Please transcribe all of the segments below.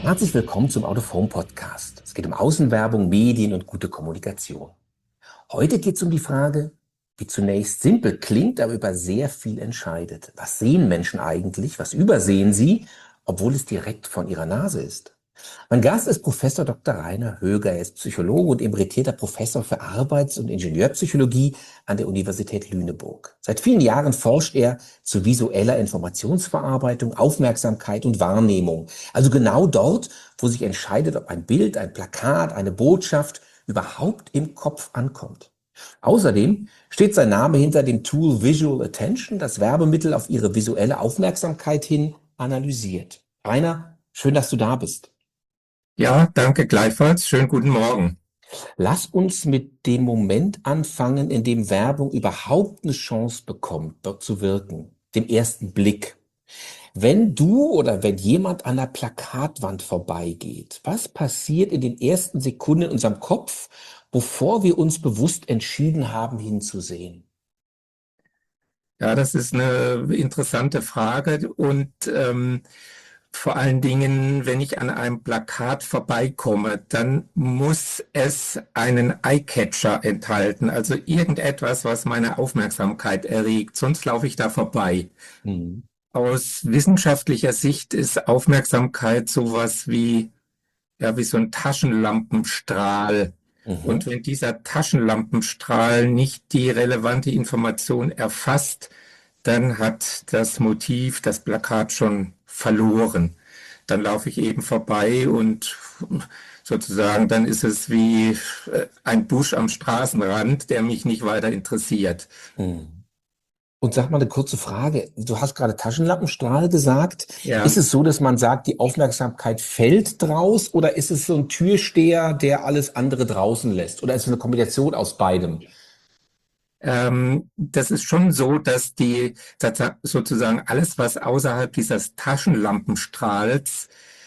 Herzlich willkommen zum Out of Home Podcast. Es geht um Außenwerbung, Medien und gute Kommunikation. Heute geht es um die Frage, die zunächst simpel klingt, aber über sehr viel entscheidet. Was sehen Menschen eigentlich? Was übersehen sie, obwohl es direkt von ihrer Nase ist? Mein Gast ist Professor Dr. Rainer Höger. Er ist Psychologe und emeritierter Professor für Arbeits- und Ingenieurpsychologie an der Universität Lüneburg. Seit vielen Jahren forscht er zu visueller Informationsverarbeitung, Aufmerksamkeit und Wahrnehmung. Also genau dort, wo sich entscheidet, ob ein Bild, ein Plakat, eine Botschaft überhaupt im Kopf ankommt. Außerdem steht sein Name hinter dem Tool Visual Attention, das Werbemittel auf ihre visuelle Aufmerksamkeit hin analysiert. Rainer, schön, dass du da bist. Ja, danke gleichfalls. Schönen guten Morgen. Lass uns mit dem Moment anfangen, in dem Werbung überhaupt eine Chance bekommt, dort zu wirken, dem ersten Blick. Wenn du oder wenn jemand an der Plakatwand vorbeigeht, was passiert in den ersten Sekunden in unserem Kopf, bevor wir uns bewusst entschieden haben, hinzusehen? Ja, das ist eine interessante Frage und vor allen Dingen, wenn ich an einem Plakat vorbeikomme, dann muss es einen Eyecatcher enthalten, also irgendetwas, was meine Aufmerksamkeit erregt, sonst laufe ich da vorbei. Mhm. Aus wissenschaftlicher Sicht ist Aufmerksamkeit sowas wie, ja, wie so ein Taschenlampenstrahl. Und Mhm. wenn dieser Taschenlampenstrahl nicht die relevante Information erfasst, dann hat das Motiv, das Plakat schon verloren. Dann laufe ich eben vorbei und sozusagen, dann ist es wie ein Busch am Straßenrand, der mich nicht weiter interessiert. Mhm. Und sag mal eine kurze Frage. Du hast gerade Taschenlampenstrahl gesagt. Ist Ja. es so, dass man sagt, die Aufmerksamkeit fällt draus oder ist es so ein Türsteher, der alles andere draußen lässt? Oder ist es eine Kombination aus beidem? Das ist schon so, dass die sozusagen alles, was außerhalb dieses Taschenlampenstrahls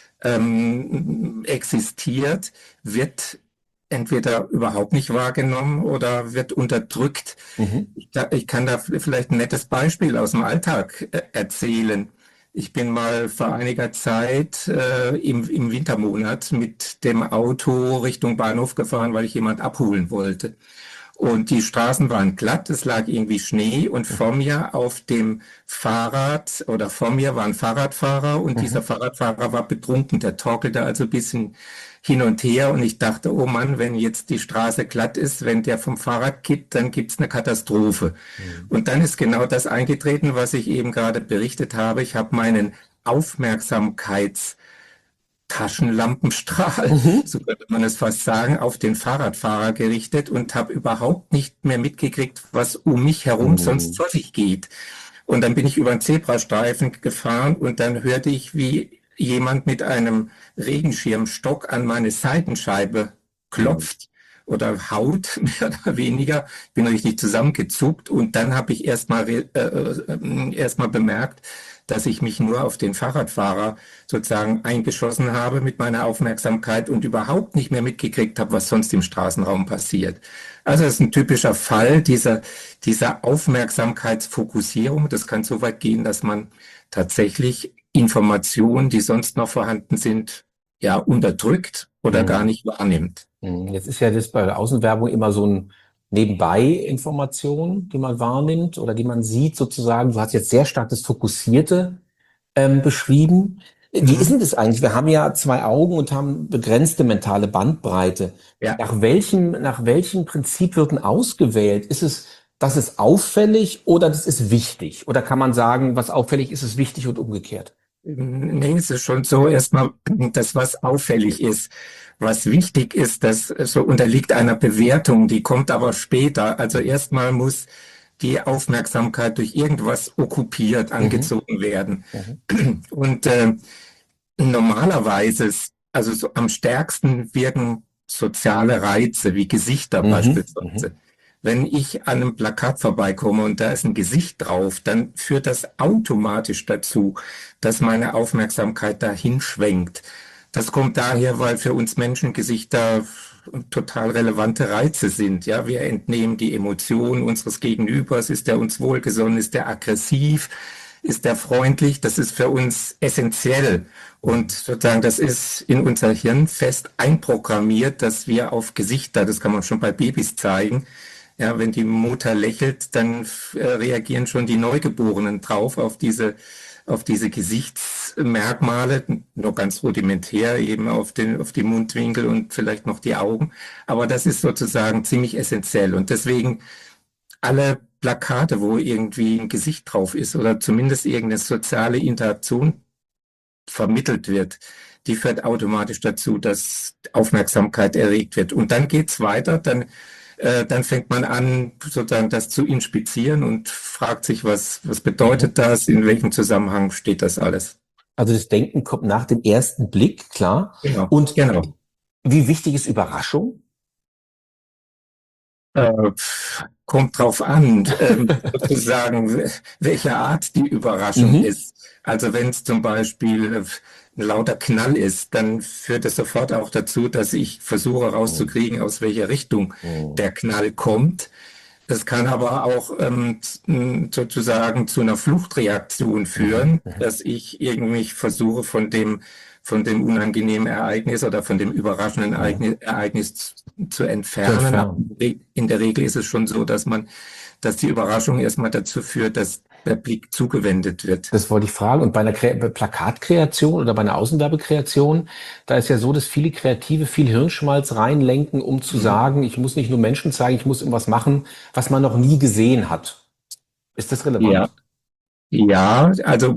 existiert, wird entweder überhaupt nicht wahrgenommen oder wird unterdrückt. Mhm. Ich kann da vielleicht ein nettes Beispiel aus dem Alltag erzählen. Ich bin mal vor einiger Zeit im Wintermonat mit dem Auto Richtung Bahnhof gefahren, weil ich jemand abholen wollte. Und die Straßen waren glatt, es lag irgendwie Schnee und vor mir auf dem Fahrrad oder vor mir war ein Fahrradfahrer und dieser Mhm. Fahrradfahrer war betrunken. Der torkelte also ein bisschen hin und her und ich dachte, oh Mann, wenn jetzt die Straße glatt ist, wenn der vom Fahrrad kippt, dann gibt's eine Katastrophe. Mhm. Und dann ist genau das eingetreten, was ich eben gerade berichtet habe. Ich habe meinen Aufmerksamkeits Taschenlampenstrahl, Mhm. so könnte man es fast sagen, auf den Fahrradfahrer gerichtet und habe überhaupt nicht mehr mitgekriegt, was um mich herum sonst Mhm. vor sich geht. Und dann bin ich über einen Zebrastreifen gefahren und dann hörte ich, wie jemand mit einem Regenschirmstock an meine Seitenscheibe Mhm. klopft oder haut, mehr oder weniger. Bin richtig zusammengezuckt und dann habe ich erst mal bemerkt, dass ich mich nur auf den Fahrradfahrer sozusagen eingeschossen habe mit meiner Aufmerksamkeit und überhaupt nicht mehr mitgekriegt habe, was sonst im Straßenraum passiert. Also es ist ein typischer Fall dieser Aufmerksamkeitsfokussierung. Das kann so weit gehen, dass man tatsächlich Informationen, die sonst noch vorhanden sind, ja, unterdrückt oder gar Mhm. nicht wahrnimmt. Mhm. Jetzt ist ja das bei der Außenwerbung immer so ein Nebenbei-Information, die man wahrnimmt oder die man sieht sozusagen. Du hast jetzt sehr stark das Fokussierte beschrieben. Wie ist Mhm. denn das eigentlich? Wir haben ja zwei Augen und haben begrenzte mentale Bandbreite. Ja. Nach welchem Prinzip wird denn ausgewählt? Ist es, das ist auffällig oder das ist wichtig? Oder kann man sagen, was auffällig ist, ist wichtig und umgekehrt? Nee, es ist schon so erstmal, das, was auffällig ist. Was wichtig ist, das so unterliegt einer Bewertung, die kommt aber später. Also Mhm. erstmal muss die Aufmerksamkeit durch irgendwas okkupiert, Mhm. angezogen werden. Mhm. Und normalerweise, also so am stärksten wirken soziale Reize, wie Gesichter Mhm. beispielsweise. Mhm. Wenn ich an einem Plakat vorbeikomme und da ist ein Gesicht drauf, dann führt das automatisch dazu, dass meine Aufmerksamkeit dahin schwenkt. Das kommt daher, weil für uns Menschen Gesichter total relevante Reize sind. Ja, wir entnehmen die Emotionen unseres Gegenübers. Ist er uns wohlgesonnen? Ist er aggressiv? ist der freundlich, das ist für uns essentiell. Und sozusagen, das ist in unser Hirn fest einprogrammiert, dass wir auf Gesichter, das kann man schon bei Babys zeigen, ja, wenn die Mutter lächelt, dann reagieren schon die Neugeborenen drauf auf diese Gesichtsmerkmale, nur ganz rudimentär eben auf die Mundwinkel und vielleicht noch die Augen. Aber das ist sozusagen ziemlich essentiell. Und deswegen alle Plakate, wo irgendwie ein Gesicht drauf ist oder zumindest irgendeine soziale Interaktion vermittelt wird, die führt automatisch dazu, dass Aufmerksamkeit erregt wird. Und dann geht's weiter, dann fängt man an, sozusagen das zu inspizieren und fragt sich, was bedeutet das, in welchem Zusammenhang steht das alles. Also das Denken kommt nach dem ersten Blick, klar. Genau, Und genau. wie wichtig ist Überraschung? Kommt drauf an, sozusagen, welche Art die Überraschung ist. Also wenn es zum Beispiel ein lauter Knall ist, dann führt es sofort auch dazu, dass ich versuche rauszukriegen, aus welcher Richtung der Knall kommt. Das kann aber auch sozusagen zu einer Fluchtreaktion führen, dass ich irgendwie versuche, von dem unangenehmen Ereignis oder von dem überraschenden Ereignis zu entfernen. Aber in der Regel ist es schon so, dass die Überraschung erstmal dazu führt, dass der Blick zugewendet wird. Das wollte ich fragen. Und bei einer Plakatkreation oder bei einer Außenwerbekreation, da ist ja so, dass viele Kreative viel Hirnschmalz reinlenken, um zu sagen, ich muss nicht nur Menschen zeigen, ich muss irgendwas machen, was man noch nie gesehen hat. Ist das relevant? Ja, also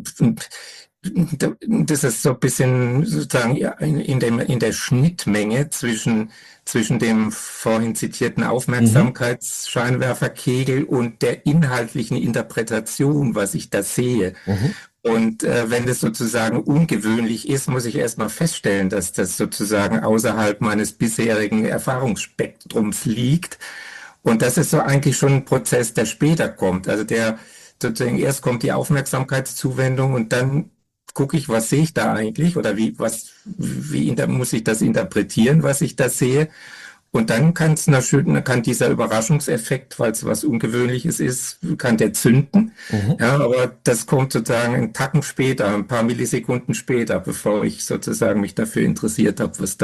das ist so ein bisschen sozusagen in der Schnittmenge zwischen dem vorhin zitierten Aufmerksamkeitsscheinwerferkegel und der inhaltlichen Interpretation, was ich da sehe. Und wenn das sozusagen ungewöhnlich ist, muss ich erstmal feststellen, dass das sozusagen außerhalb meines bisherigen Erfahrungsspektrums liegt. Und das ist so eigentlich schon ein Prozess, der später kommt. Also sozusagen erst kommt die Aufmerksamkeitszuwendung und dann gucke ich, was sehe ich da eigentlich oder wie muss ich das interpretieren, was ich da sehe. Und dann kann dieser Überraschungseffekt, weil es was Ungewöhnliches ist, kann der zünden. Ja, aber das kommt sozusagen einen Tacken später, ein paar Millisekunden später, bevor ich sozusagen mich dafür interessiert habe, was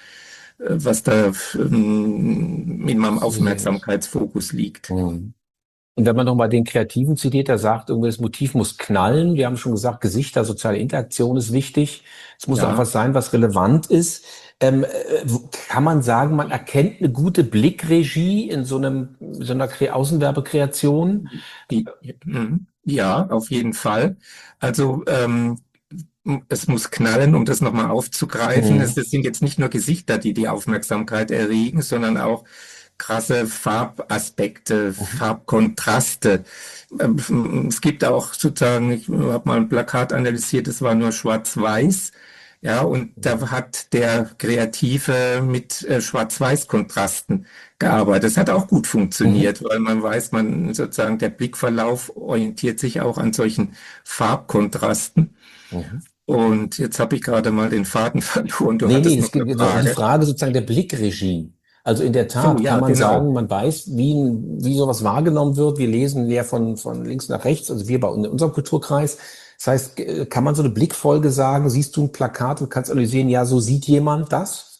da in meinem Aufmerksamkeitsfokus liegt. Und wenn man nochmal den Kreativen zitiert, der sagt, irgendwie das Motiv muss knallen. Wir haben schon gesagt, Gesichter, soziale Interaktion ist wichtig. Es muss auch was sein, was relevant ist. Kann man sagen, man erkennt eine gute Blickregie in so einer Außenwerbekreation? Ja, auf jeden Fall. Also es muss knallen, um das nochmal aufzugreifen. Es sind jetzt nicht nur Gesichter, die die Aufmerksamkeit erregen, sondern auch krasse Farbaspekte, Farbkontraste. Es gibt auch sozusagen, ich habe mal ein Plakat analysiert, es war nur schwarz-weiß. Ja, und da hat der Kreative mit Schwarz-Weiß-Kontrasten gearbeitet. Das hat auch gut funktioniert, weil man weiß, sozusagen der Blickverlauf orientiert sich auch an solchen Farbkontrasten. Und jetzt habe ich gerade mal den Faden verloren. Es geht die Frage sozusagen der Blickregie. Also in der Tat kann man sagen, man weiß, wie sowas wahrgenommen wird. Wir lesen ja von links nach rechts, also wir in unserem Kulturkreis. Das heißt, kann man so eine Blickfolge sagen, siehst du ein Plakat und kannst analysieren, ja, so sieht jemand das?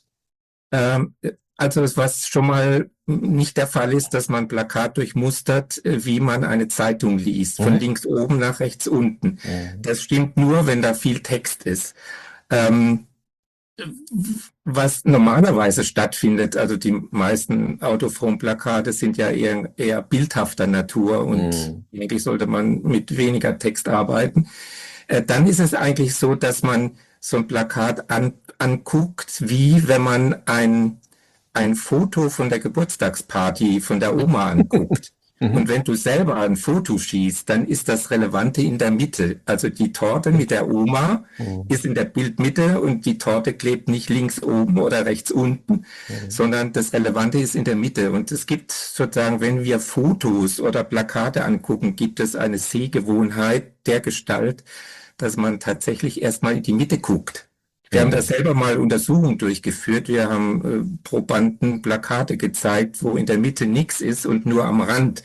Also was schon mal nicht der Fall ist, dass man ein Plakat durchmustert, wie man eine Zeitung liest, von links oben nach rechts unten. Das stimmt nur, wenn da viel Text ist. Was normalerweise stattfindet, also die meisten Out-of-Home-Plakate sind ja eher bildhafter Natur und eigentlich sollte man mit weniger Text arbeiten. Dann ist es eigentlich so, dass man so ein Plakat anguckt, wie wenn man ein Foto von der Geburtstagsparty von der Oma anguckt. Und wenn du selber ein Foto schießt, dann ist das Relevante in der Mitte. Also die Torte mit der Oma ist in der Bildmitte und die Torte klebt nicht links oben oder rechts unten, sondern das Relevante ist in der Mitte. Und es gibt sozusagen, wenn wir Fotos oder Plakate angucken, gibt es eine Sehgewohnheit der Gestalt, dass man tatsächlich erstmal in die Mitte guckt. Wir haben da selber mal Untersuchungen durchgeführt. Wir haben Probanden Plakate gezeigt, wo in der Mitte nichts ist und nur am Rand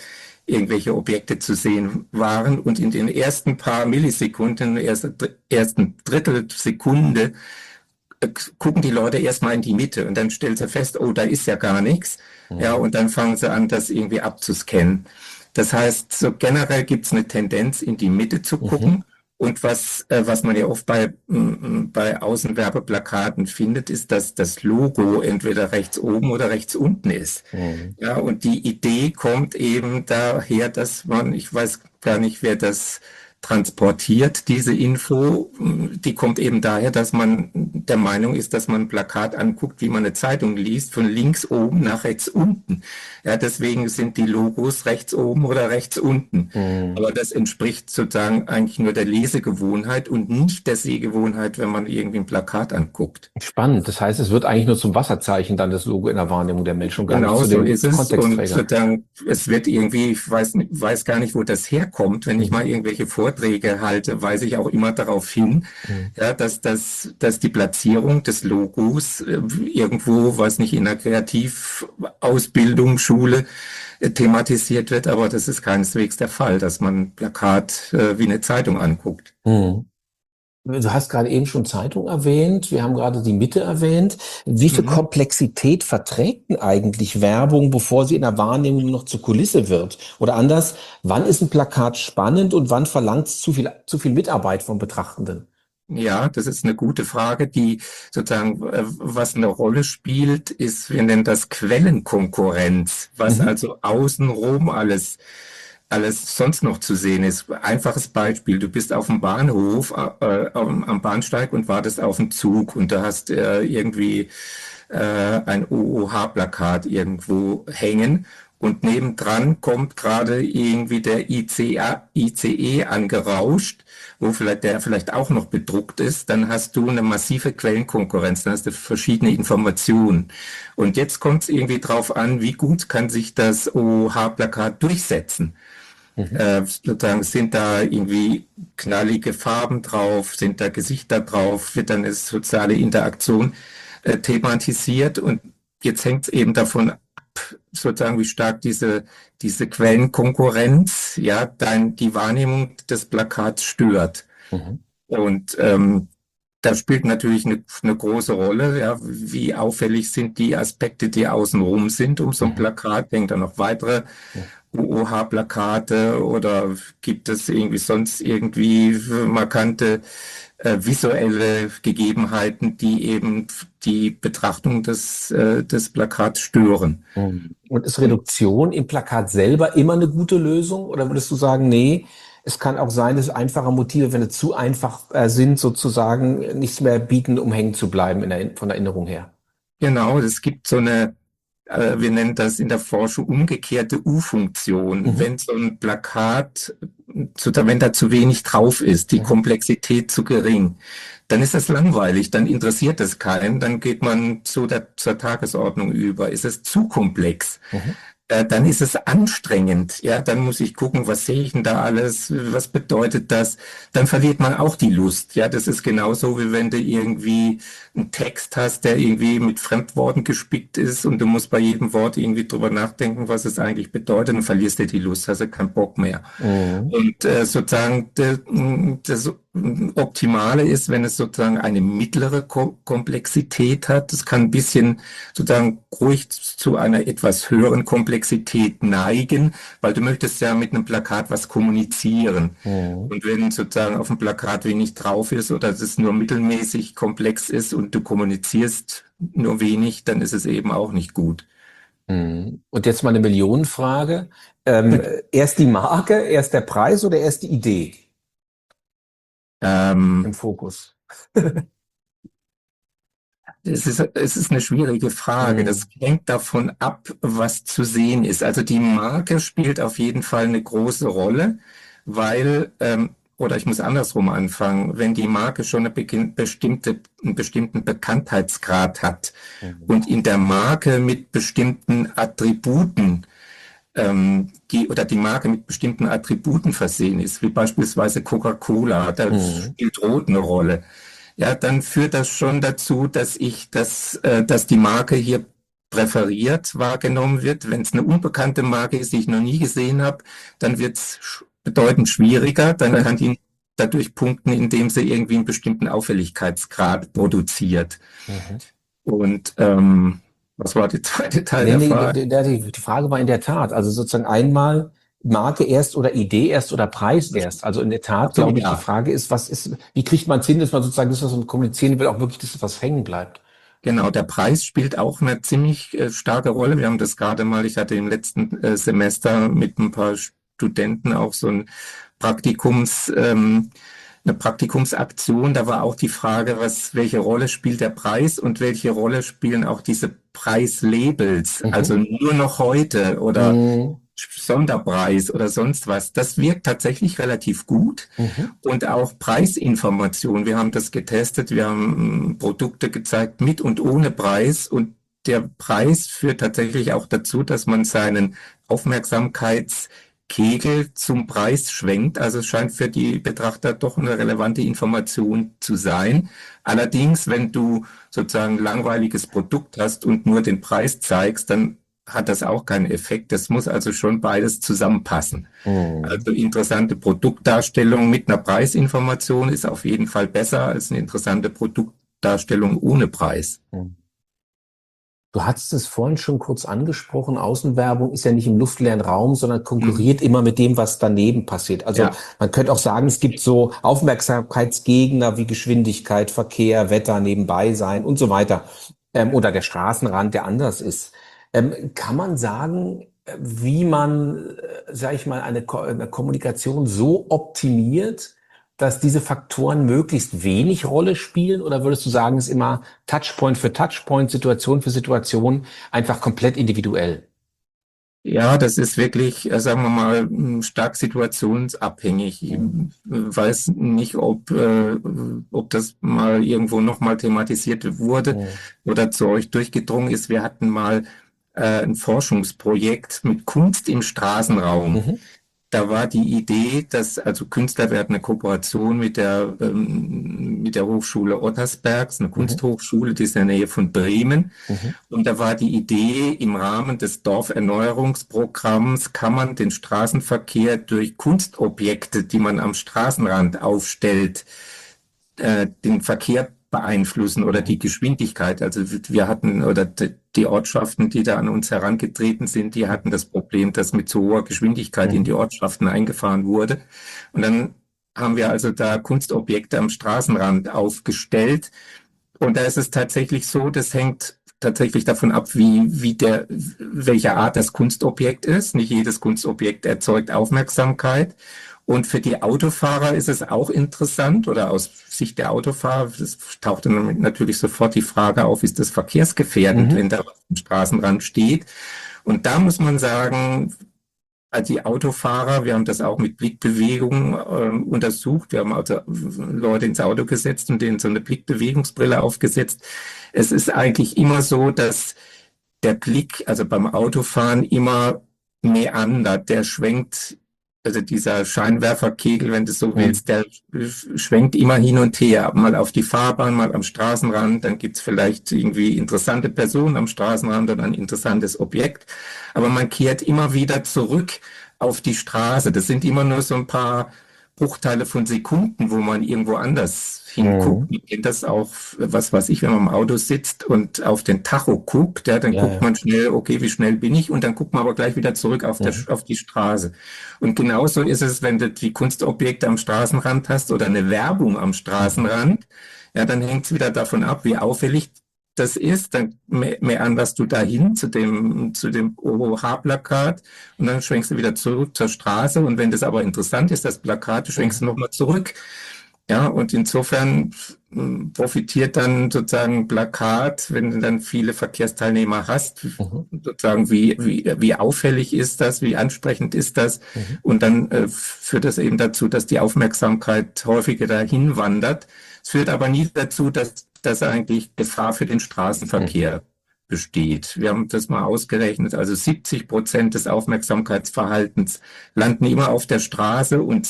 irgendwelche Objekte zu sehen waren. Und in den ersten paar Millisekunden, ersten Drittelsekunde, gucken die Leute erstmal in die Mitte und dann stellen sie fest, oh, da ist ja gar nichts. Ja, und dann fangen sie an, das irgendwie abzuscannen. Das heißt, so generell gibt es eine Tendenz, in die Mitte zu gucken. Und was man ja oft bei Außenwerbeplakaten findet, ist, dass das Logo entweder rechts oben oder rechts unten ist. Ja, und die Idee kommt eben daher, dass ich weiß gar nicht, wer das transportiert, diese Info, die kommt eben daher, dass man der Meinung ist, dass man ein Plakat anguckt, wie man eine Zeitung liest, von links oben nach rechts unten. Ja, deswegen sind die Logos rechts oben oder rechts unten. Aber das entspricht sozusagen eigentlich nur der Lesegewohnheit und nicht der Sehgewohnheit, wenn man irgendwie ein Plakat anguckt. Spannend. Das heißt, es wird eigentlich nur zum Wasserzeichen dann das Logo in der Wahrnehmung der Menschen und gar nicht Genau zu so dem ist es. Und Kontextträger. sozusagen, es wird irgendwie, ich weiß gar nicht, wo das herkommt. Wenn ich mal irgendwelche Vorträge halte, weise ich auch immer darauf hin, ja, dass die Platzierung des Logos irgendwo, weiß nicht, in einer Kreativausbildung, Schule thematisiert wird, aber das ist keineswegs der Fall, dass man ein Plakat wie eine Zeitung anguckt. Du hast gerade eben schon Zeitung erwähnt, wir haben gerade die Mitte erwähnt. Wie viel Komplexität verträgt denn eigentlich Werbung, bevor sie in der Wahrnehmung nur noch zur Kulisse wird? Oder anders, wann ist ein Plakat spannend und wann verlangt es zu viel Mitarbeit vom Betrachtenden? Ja, das ist eine gute Frage, die sozusagen, was eine Rolle spielt, ist, wir nennen das Quellenkonkurrenz, was also außenrum alles sonst noch zu sehen ist. Einfaches Beispiel, du bist auf dem Bahnhof, am Bahnsteig und wartest auf den Zug und du hast irgendwie ein OOH-Plakat irgendwo hängen und nebendran kommt gerade irgendwie der ICE angerauscht, der vielleicht auch noch bedruckt ist, dann hast du eine massive Quellenkonkurrenz, dann hast du verschiedene Informationen. Und jetzt kommt es irgendwie drauf an, wie gut kann sich das OOH-Plakat durchsetzen. Sozusagen sind da irgendwie knallige Farben drauf, sind da Gesichter drauf, wird dann eine soziale Interaktion thematisiert und jetzt hängt es eben davon ab, sozusagen wie stark diese Quellenkonkurrenz, ja, die Wahrnehmung des Plakats stört. Und da spielt natürlich eine große Rolle, ja, wie auffällig sind die Aspekte, die außenrum sind um so ein Plakat, hängt da noch weitere OOH-Plakate oder gibt es irgendwie sonst irgendwie markante visuelle Gegebenheiten, die eben die Betrachtung des Plakats stören. Und ist Reduktion im Plakat selber immer eine gute Lösung? Oder würdest du sagen, nee, es kann auch sein, dass einfache Motive, wenn sie zu einfach sind, sozusagen nichts mehr bieten, um hängen zu bleiben von der Erinnerung her? Genau, es gibt so eine, wir nennen das in der Forschung umgekehrte U-Funktion. Wenn so ein Plakat, wenn da zu wenig drauf ist, die Komplexität zu gering, dann ist das langweilig, dann interessiert es keinen, dann geht man zur Tagesordnung über. Ist es zu komplex? Dann ist es anstrengend, ja, dann muss ich gucken, was sehe ich denn da alles, was bedeutet das, dann verliert man auch die Lust, ja, das ist genauso, wie wenn du irgendwie einen Text hast, der irgendwie mit Fremdworten gespickt ist und du musst bei jedem Wort irgendwie drüber nachdenken, was es eigentlich bedeutet, dann verlierst du die Lust, hast du keinen Bock mehr. Und sozusagen das Optimale ist, wenn es sozusagen eine mittlere Komplexität hat. Es kann ein bisschen sozusagen ruhig zu einer etwas höheren Komplexität neigen, weil du möchtest ja mit einem Plakat was kommunizieren. Und wenn sozusagen auf dem Plakat wenig drauf ist oder es nur mittelmäßig komplex ist und du kommunizierst nur wenig, dann ist es eben auch nicht gut. Und jetzt mal eine Millionenfrage. Erst die Marke, erst der Preis oder erst die Idee im Fokus? Es ist eine schwierige Frage. Das hängt davon ab, was zu sehen ist. Also die Marke spielt auf jeden Fall eine große Rolle, weil, oder ich muss andersrum anfangen, wenn die Marke schon einen bestimmten Bekanntheitsgrad hat und in der Marke mit bestimmten Attributen die Marke mit bestimmten Attributen versehen ist, wie beispielsweise Coca-Cola, da spielt Rot eine Rolle. Ja, dann führt das schon dazu, dass die Marke hier präferiert wahrgenommen wird. Wenn es eine unbekannte Marke ist, die ich noch nie gesehen habe, dann wird es bedeutend schwieriger. Dann kann die dadurch punkten, indem sie irgendwie einen bestimmten Auffälligkeitsgrad produziert. Mhm. Und was war der zweite Teil Nee, der nee, Frage? die Frage war in der Tat, also sozusagen einmal Marke erst oder Idee erst oder Preis erst. Also in der Ach Tat, so, glaube ich, die ja. Frage ist, wie kriegt man es hin, dass man sozusagen das, was man kommunizieren will, auch wirklich, dass was hängen bleibt. Genau, der Preis spielt auch eine ziemlich starke Rolle. Wir haben das gerade mal, ich hatte im letzten Semester mit ein paar Studenten auch so ein eine Praktikumsaktion. Da war auch die Frage, welche Rolle spielt der Preis und welche Rolle spielen auch diese Preislabels? Also Mhm. nur noch heute oder Mhm. Sonderpreis oder sonst was. Das wirkt tatsächlich relativ gut. Mhm. Und auch Preisinformation. Wir haben das getestet. Wir haben Produkte gezeigt mit und ohne Preis. Und der Preis führt tatsächlich auch dazu, dass man seinen Aufmerksamkeitskegel zum Preis schwenkt. Also es scheint für die Betrachter doch eine relevante Information zu sein. Allerdings, wenn du sozusagen ein langweiliges Produkt hast und nur den Preis zeigst, dann hat das auch keinen Effekt. Das muss also schon beides zusammenpassen. Mhm. Also interessante Produktdarstellung mit einer Preisinformation ist auf jeden Fall besser als eine interessante Produktdarstellung ohne Preis. Mhm. Du hattest es vorhin schon kurz angesprochen, Außenwerbung ist ja nicht im luftleeren Raum, sondern Mhm. konkurriert immer mit dem, was daneben passiert. Also Ja, man könnte auch sagen, es gibt so Aufmerksamkeitsgegner wie Geschwindigkeit, Verkehr, Wetter, nebenbei sein und so weiter. Oder der Straßenrand, der anders ist. Kann man sagen, wie man, sage ich mal, eine Kommunikation so optimiert, dass diese Faktoren möglichst wenig Rolle spielen? Oder würdest du sagen, es ist immer Touchpoint für Touchpoint, Situation für Situation, einfach komplett individuell? ja, das ist wirklich, sagen wir mal, stark situationsabhängig. Ich Mhm. weiß nicht, ob das mal irgendwo nochmal thematisiert wurde Mhm. oder zu euch durchgedrungen ist. Wir hatten mal ein Forschungsprojekt mit Kunst im Straßenraum. Mhm. Da war die Idee, dass also Künstler, wir hatten eine Kooperation mit der Hochschule Ottersbergs, eine Mhm. Kunsthochschule, die ist in der Nähe von Bremen. Mhm. Und da war die Idee, im Rahmen des Dorferneuerungsprogramms kann man den Straßenverkehr durch Kunstobjekte, die man am Straßenrand aufstellt, den Verkehr beeinflussen oder die Mhm. Geschwindigkeit. Also wir hatten, oder die Ortschaften, die da an uns herangetreten sind, die hatten das Problem, dass mit zu hoher Geschwindigkeit in die Mhm. Ortschaften eingefahren wurde. Und dann haben wir also da Kunstobjekte am Straßenrand aufgestellt. Und da ist es tatsächlich so, das hängt tatsächlich davon ab, welche Art das Kunstobjekt ist. Nicht jedes Kunstobjekt erzeugt Aufmerksamkeit. Und für die Autofahrer ist es auch interessant oder aus Sicht der Autofahrer, es taucht dann natürlich sofort die Frage auf, ist das verkehrsgefährdend, wenn Mhm. da was am Straßenrand steht? Und da muss man sagen, also die Autofahrer, wir haben das auch mit Blickbewegung untersucht. Wir haben also Leute ins Auto gesetzt und denen so eine Blickbewegungsbrille aufgesetzt. Es ist eigentlich immer so, dass der Blick, also beim Autofahren immer meandert, der schwenkt, also dieser Scheinwerferkegel, wenn du so Mhm. willst, der schwenkt immer hin und her, mal auf die Fahrbahn, mal am Straßenrand, dann gibt's vielleicht irgendwie interessante Personen am Straßenrand oder ein interessantes Objekt, aber man kehrt immer wieder zurück auf die Straße. Das sind immer nur so ein paar Bruchteile von Sekunden, wo man irgendwo anders hinguckt. Mhm. Ich kenn das auch, was weiß ich, wenn man im Auto sitzt und auf den Tacho guckt, ja, dann Ja, guckt ja. man schnell, okay, wie schnell bin ich? Und dann guckt man aber gleich wieder zurück Mhm. auf die Straße. Und genauso ist es, wenn du die Kunstobjekte am Straßenrand hast oder eine Werbung am Mhm. Straßenrand, ja, dann hängt es wieder davon ab, wie auffällig das ist, dann meanderst du dahin zu dem OH-Plakat und dann schwenkst du wieder zurück zur Straße. Und wenn das aber interessant ist, das Plakat, schwenkst du Mhm. nochmal zurück. Ja, und insofern profitiert dann sozusagen Plakat, wenn du dann viele Verkehrsteilnehmer hast, Mhm. sozusagen wie auffällig ist das, wie ansprechend ist das. Mhm. Und dann führt das eben dazu, dass die Aufmerksamkeit häufiger dahin wandert. Es führt aber nie dazu, dass eigentlich Gefahr für den Mhm. Straßenverkehr besteht. Wir haben das mal ausgerechnet, also 70% des Aufmerksamkeitsverhaltens landen immer auf der Straße und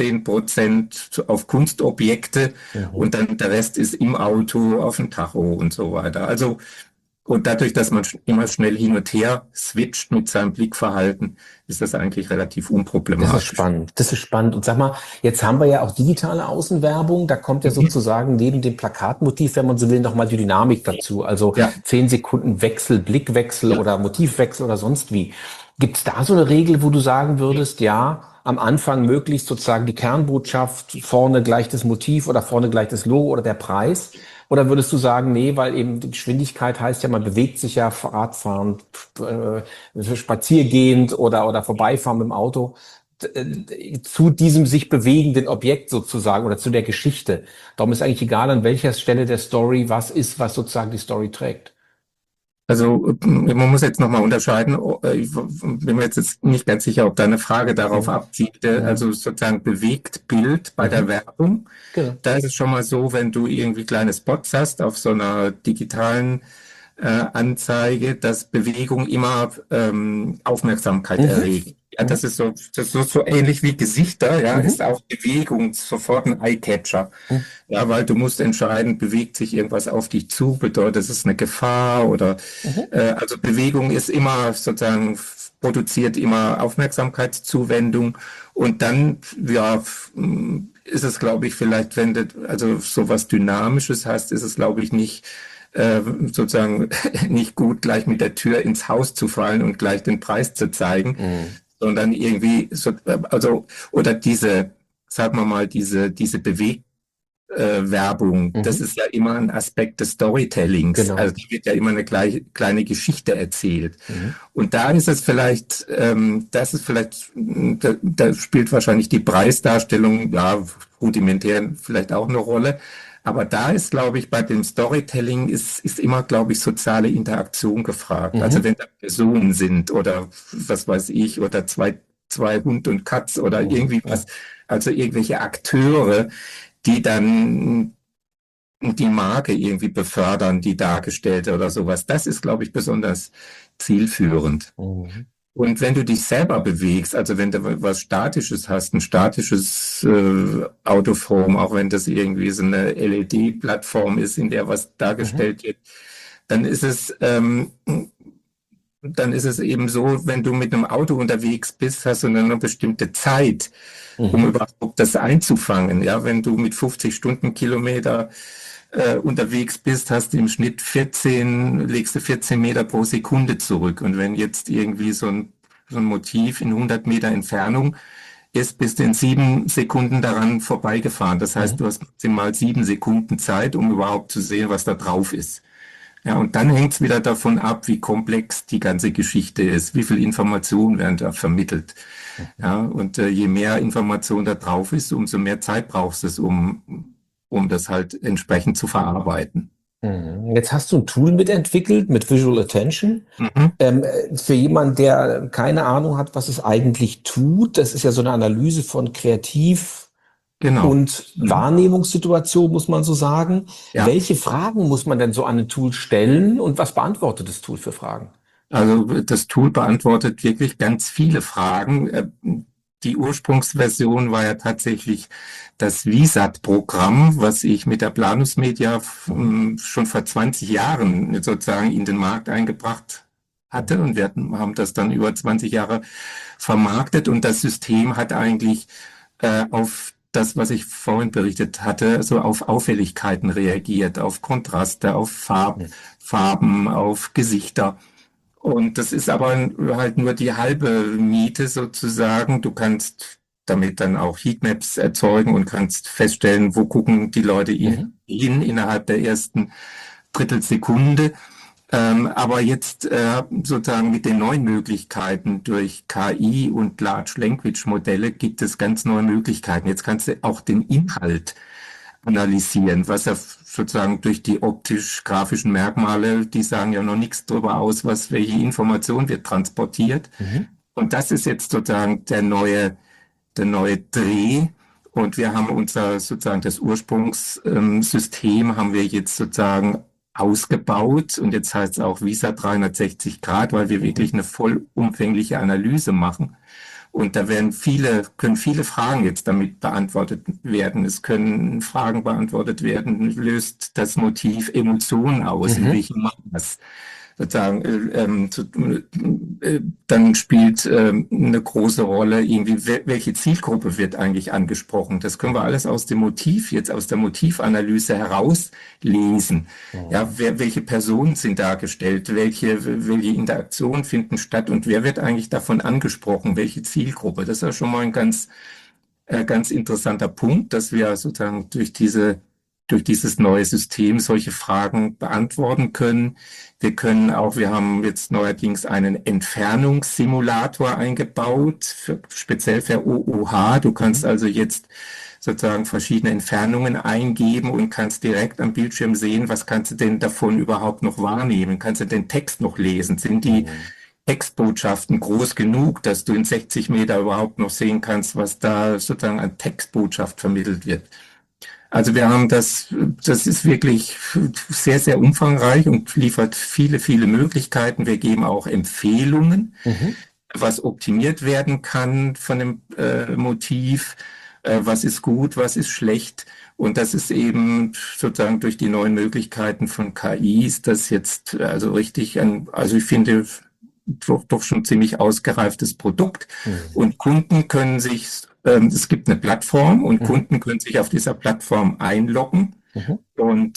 16% auf Kunstobjekte Mhm. und dann der Rest ist im Auto, auf dem Tacho und so weiter. Also Und dadurch, dass man immer schnell hin und her switcht mit seinem Blickverhalten, ist das eigentlich relativ Das ist unproblematisch. spannend. Das ist spannend. Und sag mal, jetzt haben wir ja auch digitale Außenwerbung. Da kommt ja Mhm. sozusagen neben dem Plakatmotiv, wenn man so will, nochmal die Dynamik dazu. Also Ja, 10 Sekunden Wechsel, Blickwechsel ja. oder Motivwechsel oder sonst wie. Gibt es da so eine Regel, wo du sagen würdest, ja, am Anfang möglichst sozusagen die Kernbotschaft, vorne gleich das Motiv oder vorne gleich das Logo oder der Preis? Oder würdest du sagen, nee, weil eben die Geschwindigkeit heißt ja, man bewegt sich ja Radfahren, spaziergehend oder vorbeifahren mit dem Auto zu diesem sich bewegenden Objekt sozusagen oder zu der Geschichte. Darum ist eigentlich egal, an welcher Stelle der Story was ist, was sozusagen die Story trägt. Also man muss jetzt nochmal unterscheiden. Ich bin mir jetzt nicht ganz sicher, ob deine Frage darauf Mhm. abzielte. Mhm. Also sozusagen bewegt Bild bei der Mhm. Werbung. Genau. Da ist es schon mal so, wenn du irgendwie kleine Spots hast auf so einer digitalen Anzeige, dass Bewegung immer Aufmerksamkeit Mhm. erregt. Ja, Mhm. das ist so ähnlich wie Gesichter, ja, ist Mhm. auch Bewegung sofort ein Eye-Catcher. Ja, weil du musst entscheiden, bewegt sich irgendwas auf dich zu, bedeutet es eine Gefahr oder Mhm. also Bewegung ist immer sozusagen produziert immer Aufmerksamkeitszuwendung und dann ja ist es glaube ich vielleicht wenn du also sowas Dynamisches hast, ist es glaube ich nicht sozusagen nicht gut gleich mit der Tür ins Haus zu fallen und gleich den Preis zu zeigen, Mhm. sondern irgendwie so also oder diese sagen wir mal diese Bewegungswerbung, das Mhm. ist ja immer ein Aspekt des Storytellings. Also Genau. da wird ja immer eine kleine Geschichte erzählt. Mhm. Und da ist es vielleicht, da spielt wahrscheinlich die Preisdarstellung, ja, rudimentär vielleicht auch eine Rolle. Aber da ist, glaube ich, bei dem Storytelling ist immer, glaube ich, soziale Interaktion gefragt. Also Mhm. wenn da Personen sind oder was weiß ich, oder zwei Hund und Katz oder Mhm. irgendwie was, Ja. also irgendwelche Akteure, die dann die Marke irgendwie befördern, die dargestellte oder sowas. Das ist, glaube ich, besonders zielführend. Mhm. Und wenn du dich selber bewegst, also wenn du was Statisches hast, ein statisches Autoform, auch wenn das irgendwie so eine LED-Plattform ist, in der was Mhm. dargestellt wird, dann ist es dann ist es eben so, wenn du mit einem Auto unterwegs bist, hast du eine bestimmte Zeit, um Mhm. überhaupt das einzufangen. Ja, wenn du mit 50 Stundenkilometer unterwegs bist, hast du im Schnitt legst du 14 Meter pro Sekunde zurück. Und wenn jetzt irgendwie so ein Motiv in 100 Meter Entfernung ist, bist du in 7 Sekunden daran vorbeigefahren. Das heißt, Mhm. du hast maximal 7 Sekunden Zeit, um überhaupt zu sehen, was da drauf ist. Ja, und dann hängt es wieder davon ab, wie komplex die ganze Geschichte ist, wie viel Informationen werden da vermittelt. Mhm. Ja, und je mehr Information da drauf ist, umso mehr Zeit brauchst du, um das halt entsprechend zu verarbeiten. Mhm. Jetzt hast du ein Tool mitentwickelt mit Visual Attention. Mhm, Für jemanden, der keine Ahnung hat, was es eigentlich tut, das ist ja so eine Analyse von Kreativ- genau. und Mhm. Wahrnehmungssituation, muss man so sagen. Ja, Welche Fragen muss man denn so an ein Tool stellen und was beantwortet das Tool für Fragen? also das Tool beantwortet wirklich ganz viele Fragen. Die Ursprungsversion war ja tatsächlich das VISAT-Programm, was ich mit der Planus Media Mhm. schon vor 20 Jahren sozusagen in den Markt eingebracht Mhm. hatte. Und haben das dann über 20 Jahre vermarktet. Und das System hat eigentlich auf das, was ich vorhin berichtet hatte, so auf Auffälligkeiten reagiert, auf Kontraste, auf Mhm. Farben, auf Gesichter. Und das ist aber halt nur die halbe Miete sozusagen. Du kannst damit dann auch Heatmaps erzeugen und kannst feststellen, wo gucken die Leute Mhm. hin innerhalb der ersten Drittelsekunde. Aber jetzt sozusagen mit den neuen Möglichkeiten durch KI und Large Language Modelle gibt es ganz neue Möglichkeiten. Jetzt kannst du auch den Inhalt analysieren, was ja sozusagen durch die optisch-grafischen Merkmale, die sagen ja noch nichts darüber aus, welche Information wird transportiert. Mhm. Und das ist jetzt sozusagen der neue Dreh. Und wir haben unser sozusagen das Ursprungssystem haben wir jetzt sozusagen ausgebaut und jetzt heißt es auch Visa 360 Grad, weil wir Mhm. wirklich eine vollumfängliche Analyse machen Und da können viele Fragen jetzt damit beantwortet werden. Es können Fragen beantwortet werden, löst das Motiv Emotionen aus, in welchem Maß? Sozusagen, dann spielt eine große Rolle irgendwie, welche Zielgruppe wird eigentlich angesprochen. Das können wir alles aus dem Motiv, jetzt aus der Motivanalyse herauslesen. Ja, welche Personen sind dargestellt, welche Interaktionen finden statt und wer wird eigentlich davon angesprochen, welche Zielgruppe. Das ist ja schon mal ein ganz interessanter Punkt, dass wir sozusagen durch dieses neue System solche Fragen beantworten können. Wir haben jetzt neuerdings einen Entfernungssimulator eingebaut, speziell für OOH. Du kannst also jetzt sozusagen verschiedene Entfernungen eingeben und kannst direkt am Bildschirm sehen, was kannst du denn davon überhaupt noch wahrnehmen? Kannst du den Text noch lesen? Sind die Textbotschaften groß genug, dass du in 60 Meter überhaupt noch sehen kannst, was da sozusagen an Textbotschaft vermittelt wird? Also wir haben das ist wirklich sehr, sehr umfangreich und liefert viele, viele Möglichkeiten. Wir geben auch Empfehlungen, was optimiert werden kann von dem Motiv, was ist gut, was ist schlecht. Und das ist eben sozusagen durch die neuen Möglichkeiten von KI ist das jetzt also richtig also ich finde doch schon ziemlich ausgereiftes Produkt. Und Kunden können es gibt eine Plattform und Kunden können sich auf dieser Plattform einloggen und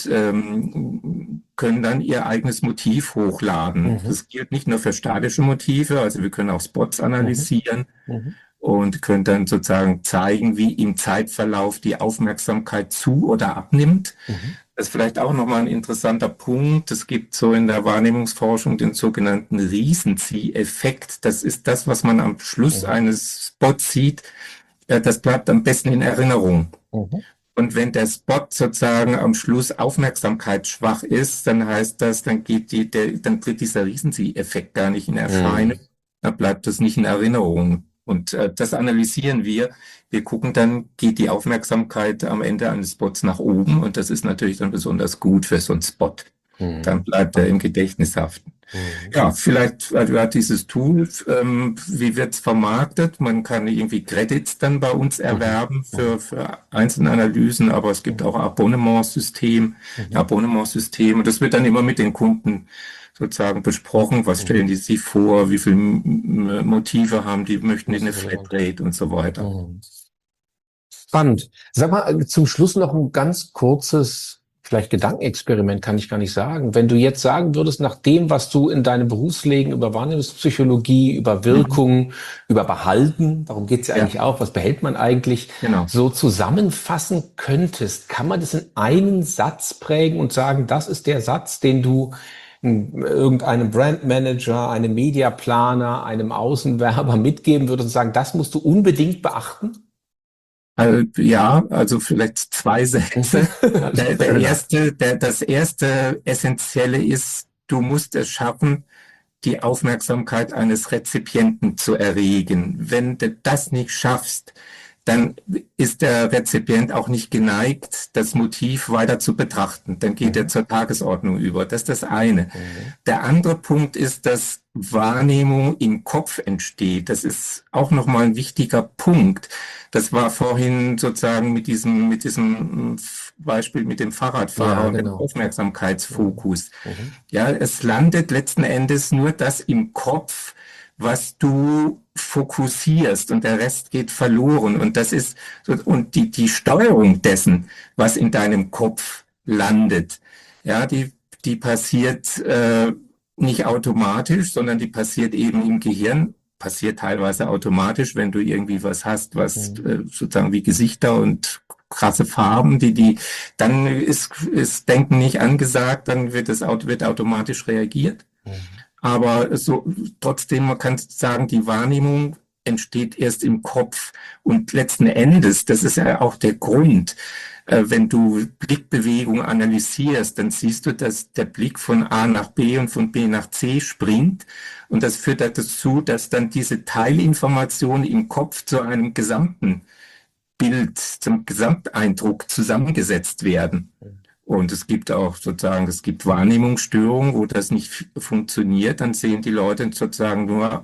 können dann ihr eigenes Motiv hochladen. Das gilt nicht nur für statische Motive, also wir können auch Spots analysieren und können dann sozusagen zeigen, wie im Zeitverlauf die Aufmerksamkeit zu- oder abnimmt. Das ist vielleicht auch nochmal ein interessanter Punkt. Es gibt so in der Wahrnehmungsforschung den sogenannten Riesenzieh-Effekt. Das ist das, was man am Schluss eines Spots sieht. Das bleibt am besten in Erinnerung. Und wenn der Spot sozusagen am Schluss aufmerksamkeitsschwach ist, dann heißt das, dann tritt dieser Riesenzieh-Effekt gar nicht in Erscheinung. Dann bleibt das nicht in Erinnerung. Und das analysieren wir. Wir gucken dann, geht die Aufmerksamkeit am Ende eines Spots nach oben und das ist natürlich dann besonders gut für so einen Spot. Dann bleibt er im Gedächtnis haften. Ja, vielleicht hat dieses Tool, wie wird's vermarktet? Man kann irgendwie Credits dann bei uns erwerben für einzelne Analysen, aber es gibt auch Abonnementssystem. Und das wird dann immer mit den Kunden sozusagen besprochen, was stellen die sich vor, wie viele Motive haben die, möchten die eine Flatrate und so weiter. Spannend. Sag mal, zum Schluss noch ein ganz kurzes, vielleicht Gedankenexperiment, kann ich gar nicht sagen. Wenn du jetzt sagen würdest, nach dem, was du in deinem Berufsleben über Wahrnehmungspsychologie, über Wirkung, über Behalten, darum geht's ja eigentlich auch, was behält man eigentlich, so zusammenfassen könntest, kann man das in einen Satz prägen und sagen, das ist der Satz, den du irgendeinem Brandmanager, einem Mediaplaner, einem Außenwerber mitgeben würdest und sagen, das musst du unbedingt beachten? Also vielleicht 2 Sätze. Das erste Essentielle ist, du musst es schaffen, die Aufmerksamkeit eines Rezipienten zu erregen. Wenn du das nicht schaffst, dann ist der Rezipient auch nicht geneigt, das Motiv weiter zu betrachten. Dann geht er zur Tagesordnung über. Das ist das eine. Der andere Punkt ist, dass Wahrnehmung im Kopf entsteht. Das ist auch nochmal ein wichtiger Punkt. Das war vorhin sozusagen mit diesem Beispiel mit dem Fahrradfahrer und dem Aufmerksamkeitsfokus. Ja, es landet letzten Endes nur das im Kopf, was du fokussierst und der Rest geht verloren. Und das ist, und die Steuerung dessen, was in deinem Kopf landet, ja, die passiert nicht automatisch, sondern die passiert eben im Gehirn, passiert teilweise automatisch, wenn du irgendwie was hast, was sozusagen wie Gesichter und krasse Farben, dann ist Denken nicht angesagt, dann wird automatisch reagiert. Aber trotzdem, man kann sagen, die Wahrnehmung entsteht erst im Kopf und letzten Endes, das ist ja auch der Grund, wenn du Blickbewegung analysierst, dann siehst du, dass der Blick von A nach B und von B nach C springt und das führt dazu, dass dann diese Teilinformationen im Kopf zu einem gesamten Bild, zum Gesamteindruck zusammengesetzt werden. Und es gibt auch Wahrnehmungsstörungen, wo das nicht funktioniert. Dann sehen die Leute sozusagen nur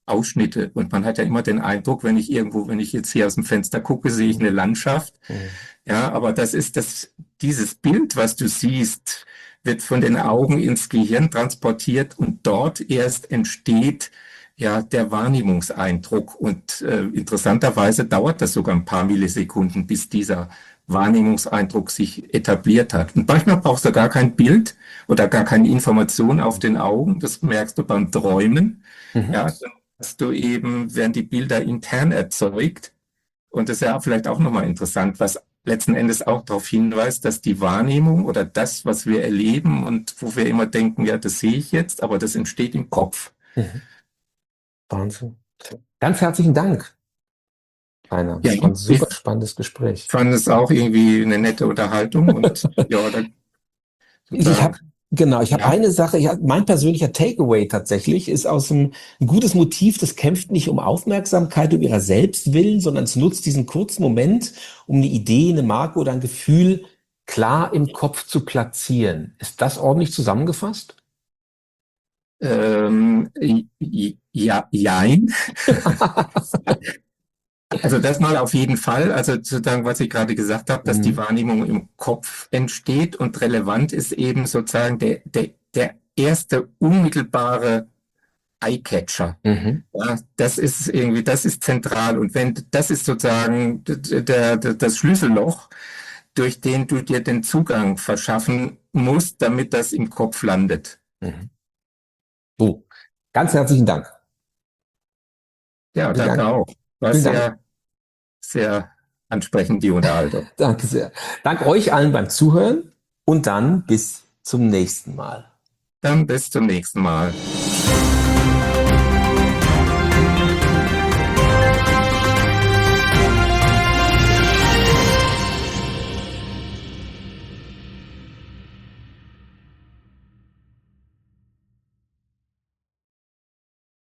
Ausschnitte. Und man hat ja immer den Eindruck, wenn ich jetzt hier aus dem Fenster gucke, sehe ich eine Landschaft. Ja, aber dieses Bild, was du siehst, wird von den Augen ins Gehirn transportiert und dort erst entsteht ja der Wahrnehmungseindruck. Und interessanterweise dauert das sogar ein paar Millisekunden, bis dieser Wahrnehmungseindruck sich etabliert hat. Und manchmal brauchst du gar kein Bild oder gar keine Information auf den Augen. Das merkst du beim Träumen. Ja, dann hast du eben, werden die Bilder intern erzeugt. Und das ist ja vielleicht auch nochmal interessant, was letzten Endes auch darauf hinweist, dass die Wahrnehmung oder das, was wir erleben und wo wir immer denken, ja, das sehe ich jetzt, aber das entsteht im Kopf. Wahnsinn. Ganz herzlichen Dank, Rainer. Ja, Das war ein super spannendes Gespräch. Ich fand es auch irgendwie eine nette Unterhaltung und ja, Ich habe eine Sache, mein persönlicher Takeaway tatsächlich ist ein gutes Motiv, das kämpft nicht um Aufmerksamkeit um ihrer selbst willen, sondern es nutzt diesen kurzen Moment, um eine Idee, eine Marke oder ein Gefühl klar im Kopf zu platzieren. Ist das ordentlich zusammengefasst? Ja, jein. Also das mal auf jeden Fall, also sozusagen, was ich gerade gesagt habe, dass die Wahrnehmung im Kopf entsteht und relevant ist eben sozusagen der erste unmittelbare Eyecatcher. Ja, das ist zentral und das ist sozusagen das Schlüsselloch, durch den du dir den Zugang verschaffen musst, damit das im Kopf landet. So, ganz herzlichen Dank. Ja, danke auch. War sehr, sehr ansprechend, die Unterhaltung. Danke sehr. Danke euch allen beim Zuhören und dann bis zum nächsten Mal. Dann bis zum nächsten Mal.